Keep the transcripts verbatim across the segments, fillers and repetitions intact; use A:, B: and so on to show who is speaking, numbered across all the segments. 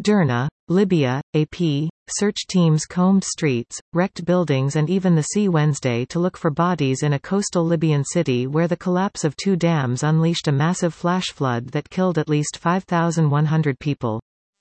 A: Derna, Libya, A P. Search teams combed streets, wrecked buildings and even the sea Wednesday to look for bodies in a coastal Libyan city where the collapse of two dams unleashed a massive flash flood that killed at least five thousand one hundred people.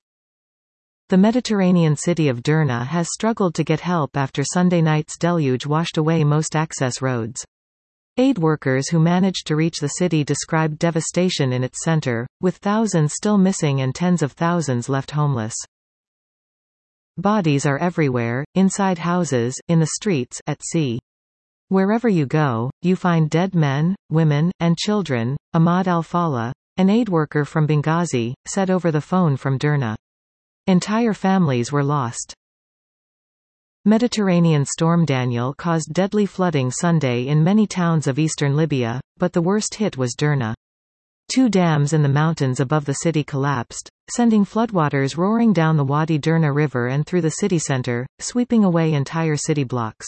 A: The Mediterranean city of Derna has struggled to get help after Sunday night's deluge washed away most access roads. Aid workers who managed to reach the city described devastation in its center, with thousands still missing and tens of thousands left homeless. Bodies are everywhere, inside houses, in the streets, at sea. Wherever you go, you find dead men, women, and children, Ahmad Al-Fallah, an aid worker from Benghazi, said over the phone from Derna. Entire families were lost. Mediterranean storm Daniel caused deadly flooding Sunday in many towns of eastern Libya, but the worst hit was Derna. Two dams in the mountains above the city collapsed, sending floodwaters roaring down the Wadi Derna River and through the city center, sweeping away entire city blocks.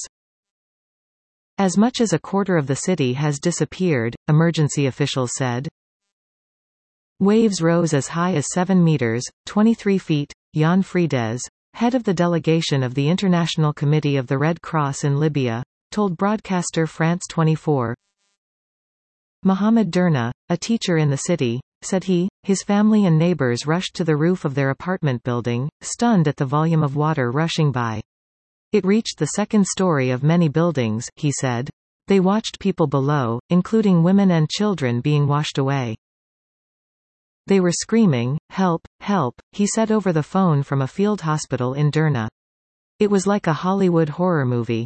A: As much as a quarter of the city has disappeared, emergency officials said. Waves rose as high as seven meters, twenty-three feet. Jan Frides, head of the delegation of the International Committee of the Red Cross in Libya, told broadcaster France twenty-four. Mohamed Derna, a teacher in the city, said he, his family and neighbors rushed to the roof of their apartment building, stunned at the volume of water rushing by. It reached the second story of many buildings, he said. They watched people below, including women and children being washed away. They were screaming, "Help, help," he said over the phone from a field hospital in Derna. It was like a Hollywood horror movie.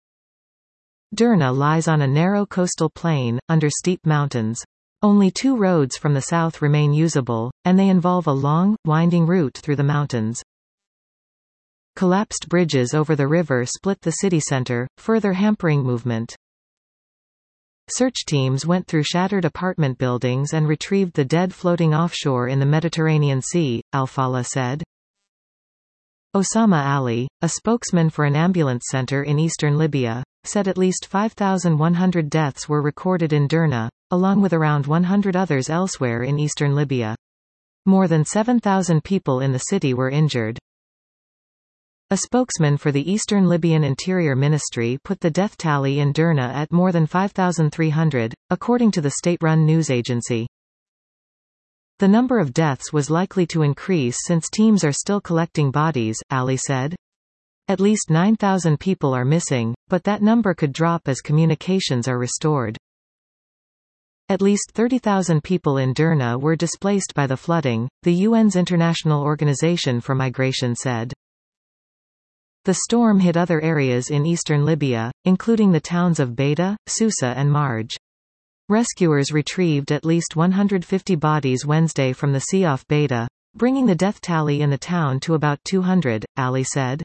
A: Derna lies on a narrow coastal plain, under steep mountains. Only two roads from the south remain usable, and they involve a long, winding route through the mountains. Collapsed bridges over the river split the city center, further hampering movement. Search teams went through shattered apartment buildings and retrieved the dead floating offshore in the Mediterranean Sea, Al-Fallah said. Osama Ali, a spokesman for an ambulance center in eastern Libya, said at least five thousand one hundred deaths were recorded in Derna, along with around one hundred others elsewhere in eastern Libya. More than seven thousand people in the city were injured. A spokesman for the Eastern Libyan Interior Ministry put the death tally in Derna at more than five thousand three hundred, according to the state-run news agency. The number of deaths was likely to increase since teams are still collecting bodies, Ali said. At least nine thousand people are missing, but that number could drop as communications are restored. At least thirty thousand people in Derna were displaced by the flooding, the U N's International Organization for Migration said. The storm hit other areas in eastern Libya, including the towns of Beta, Susa and Marj. Rescuers retrieved at least one hundred fifty bodies Wednesday from the sea off Beta, bringing the death tally in the town to about two hundred, Ali said.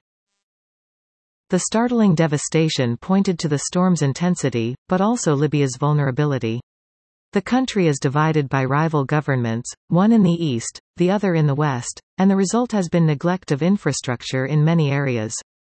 A: The startling devastation pointed to the storm's intensity, but also Libya's vulnerability. The country is divided by rival governments, one in the east, the other in the west, and the result has been neglect of infrastructure in many areas.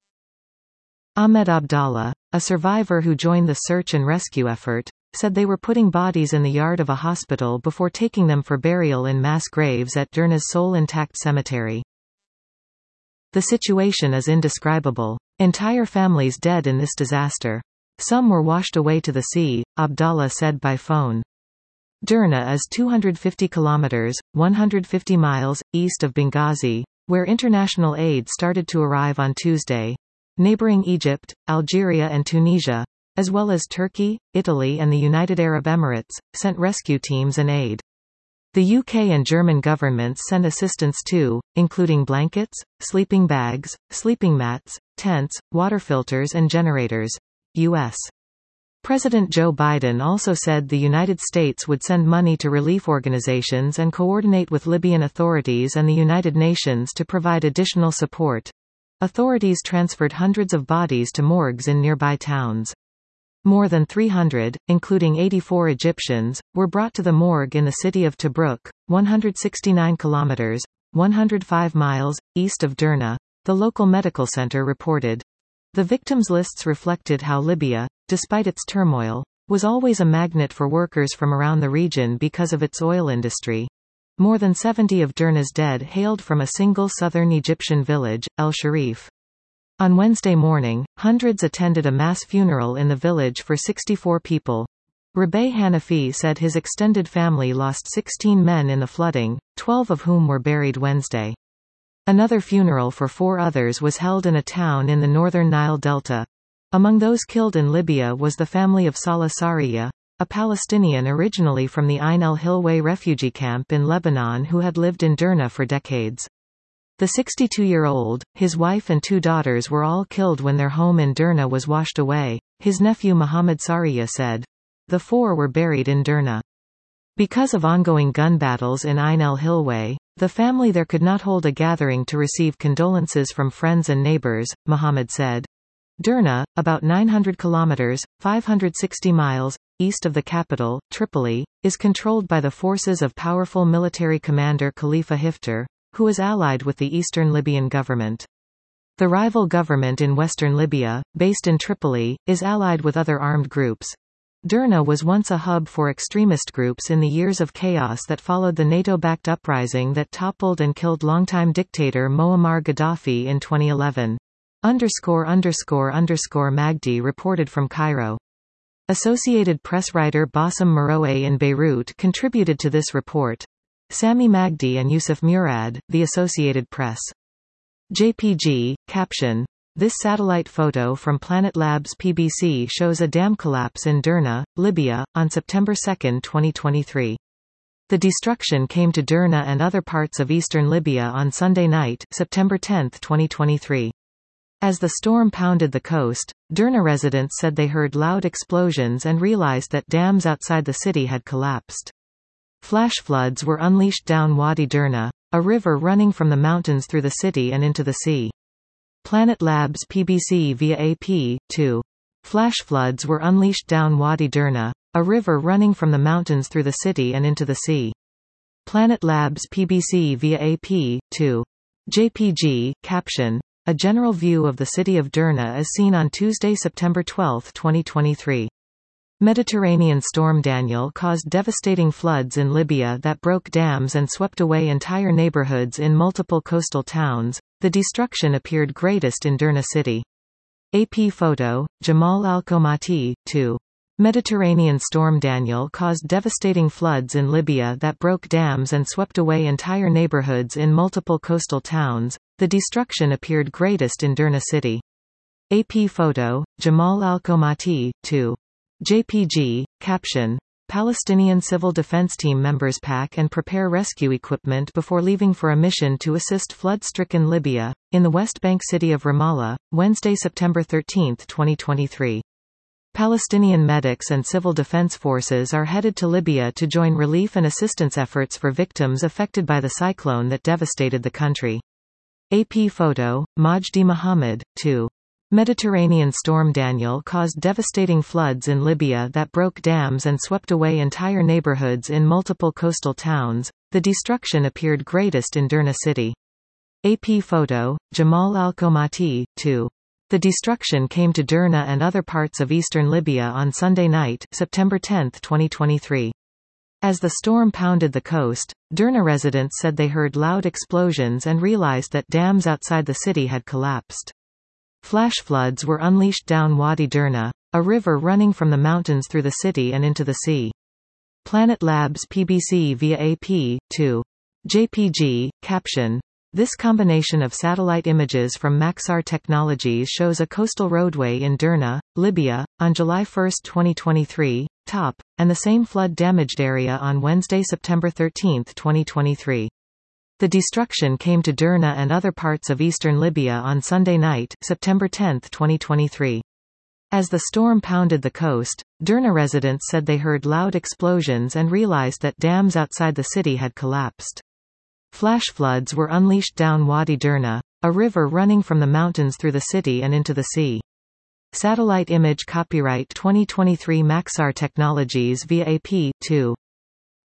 A: Ahmed Abdallah, a survivor who joined the search and rescue effort, said they were putting bodies in the yard of a hospital before taking them for burial in mass graves at Derna's sole intact cemetery. The situation is indescribable. Entire families dead in this disaster. Some were washed away to the sea, Abdallah said by phone. Derna is two hundred fifty kilometers, one hundred fifty miles, east of Benghazi, where international aid started to arrive on Tuesday. Neighboring Egypt, Algeria and Tunisia, as well as Turkey, Italy and the United Arab Emirates, sent rescue teams and aid. The U K and German governments sent assistance too, including blankets, sleeping bags, sleeping mats, tents, water filters and generators. U S President Joe Biden also said the United States would send money to relief organizations and coordinate with Libyan authorities and the United Nations to provide additional support. Authorities transferred hundreds of bodies to morgues in nearby towns. More than three hundred, including eighty-four Egyptians, were brought to the morgue in the city of Tobruk, one hundred sixty-nine kilometers, one hundred five miles, east of Derna, the local medical center reported. The victims' lists reflected how Libya, despite its turmoil, was always a magnet for workers from around the region because of its oil industry. More than seventy of Derna's dead hailed from a single southern Egyptian village, El Sharif. On Wednesday morning, hundreds attended a mass funeral in the village for sixty-four people. Rabeh Hanafi said his extended family lost sixteen men in the flooding, twelve of whom were buried Wednesday. Another funeral for four others was held in a town in the northern Nile Delta. Among those killed in Libya was the family of Salah Sariya, a Palestinian originally from the Ain el-Hilway refugee camp in Lebanon who had lived in Derna for decades. The sixty-two-year-old, his wife and two daughters were all killed when their home in Derna was washed away, his nephew Muhammad Sariya said. The four were buried in Derna. Because of ongoing gun battles in Ain el-Hilway, the family there could not hold a gathering to receive condolences from friends and neighbors, Muhammad said. Derna, about nine hundred kilometers, five hundred sixty miles, east of the capital, Tripoli, is controlled by the forces of powerful military commander Khalifa Hiftar, who is allied with the eastern Libyan government. The rival government in western Libya, based in Tripoli, is allied with other armed groups. Derna was once a hub for extremist groups in the years of chaos that followed the NATO-backed uprising that toppled and killed longtime dictator Muammar Gaddafi in twenty eleven. Underscore underscore underscore Magdi reported from Cairo. Associated Press writer Bassem Meroe in Beirut contributed to this report. Sami Magdi and Yusuf Murad, The Associated Press. J P G, caption. This satellite photo from Planet Labs P B C shows a dam collapse in Derna, Libya, on September second twenty twenty-three. The destruction came to Derna and other parts of eastern Libya on Sunday night, September tenth twenty twenty-three. As the storm pounded the coast, Derna residents said they heard loud explosions and realized that dams outside the city had collapsed. Flash floods were unleashed down Wadi Derna, a river running from the mountains through the city and into the sea. Planet Labs P B C via A P, two. Flash floods were unleashed down Wadi Derna, a river running from the mountains through the city and into the sea. Planet Labs P B C via A P, two. J P G, caption. A general view of the city of Derna is seen on Tuesday, September twelfth twenty twenty-three. Mediterranean storm Daniel caused devastating floods in Libya that broke dams and swept away entire neighborhoods in multiple coastal towns. The destruction appeared greatest in Derna city. A P photo, Jamal Al-Komati, two. Mediterranean storm Daniel caused devastating floods in Libya that broke dams and swept away entire neighborhoods in multiple coastal towns. The destruction appeared greatest in Derna city. A P photo, Jamal Al-Komati, two. J P G, caption. Palestinian Civil Defense Team members pack and prepare rescue equipment before leaving for a mission to assist flood-stricken Libya, in the West Bank city of Ramallah, Wednesday, September thirteenth twenty twenty-three. Palestinian medics and civil defense forces are headed to Libya to join relief and assistance efforts for victims affected by the cyclone that devastated the country. A P photo, Majdi Muhammad, two. Mediterranean storm Daniel caused devastating floods in Libya that broke dams and swept away entire neighborhoods in multiple coastal towns. The destruction appeared greatest in Derna city. A P photo, Jamal Al-Komati, two. The destruction came to Derna and other parts of eastern Libya on Sunday night, September tenth twenty twenty-three. As the storm pounded the coast, Derna residents said they heard loud explosions and realized that dams outside the city had collapsed. Flash floods were unleashed down Wadi Derna, a river running from the mountains through the city and into the sea. Planet Labs P B C via A P, two. J P G, caption. This combination of satellite images from Maxar Technologies shows a coastal roadway in Derna, Libya, on July first twenty twenty-three, top, and the same flood-damaged area on Wednesday, September thirteenth twenty twenty-three. The destruction came to Derna and other parts of eastern Libya on Sunday night, September tenth twenty twenty-three. As the storm pounded the coast, Derna residents said they heard loud explosions and realized that dams outside the city had collapsed. Flash floods were unleashed down Wadi Derna, a river running from the mountains through the city and into the sea. Satellite image copyright twenty twenty-three Maxar Technologies via A P, two.